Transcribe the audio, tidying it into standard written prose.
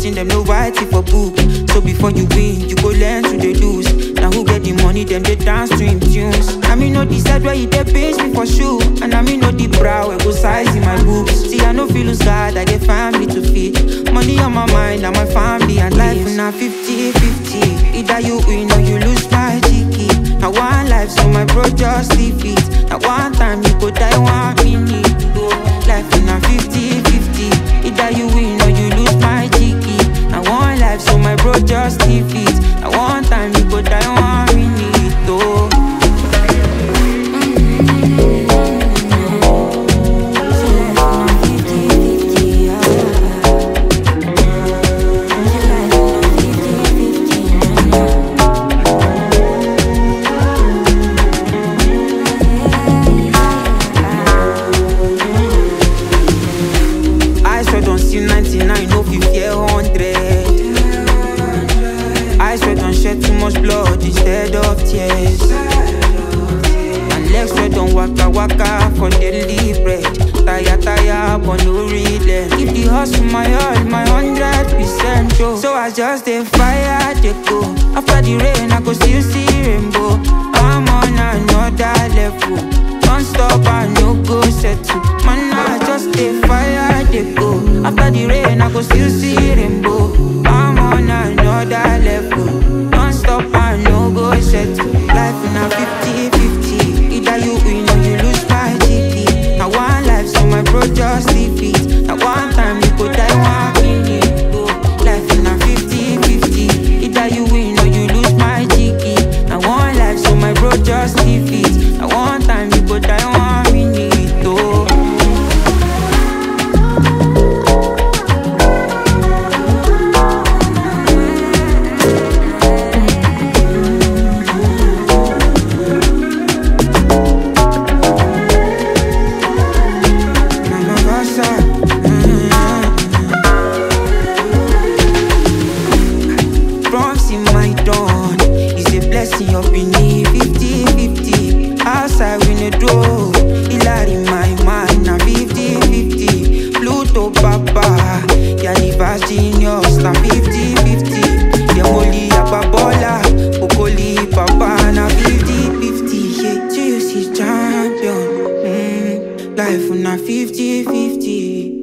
wetin them no write it for book. So before you win, you go learn to the lose. Now who get the money, them they dance to him tunes. I mean no decide where you dey pinch me for shoe. And I mean no the brow, I go size in my boobs. See I no feel lose God, I get family to feed. Money on my mind, and my family and life now 50-50. Either you win or you lose my cheeky. Now one life, so my bro just leave it. Now one time you go die 1 minute. Life now 50-50. Either you win or you lose my cheeky. Now one life, so my bro just leave it. Now one time you go die 1 minute. Oh. Too much blood instead of tears. And legs sweat don't waka for daily bread. Tire, but no relay. Give the hustle my all, my 100%. Oh. So I just dey fire, they go. After the rain, I go still see rainbow. I'm on another level. Don't stop, I no go settle. Man, I just dey fire, they go. After the rain, I go still see rainbow. I'm on another level. Stop and no go settle. Life in a 50-50. Either you win or you lose my GP. Now one life, so my bro just leave it. Now one time you go die 1 minute. Life in a 50-50. Either you win or you lose my GP. Now one life, so my bro just leave it. Now one time you go die 1 minute. Oh. Up in the 50-50. Outside we no do. It in my mind now 50-50. Pluto Papa, yeah the vast genius now 50-50. Yeah Molly Ababola, Okoli Papa now 50-50. Yeah GC champion. Life now 50-50.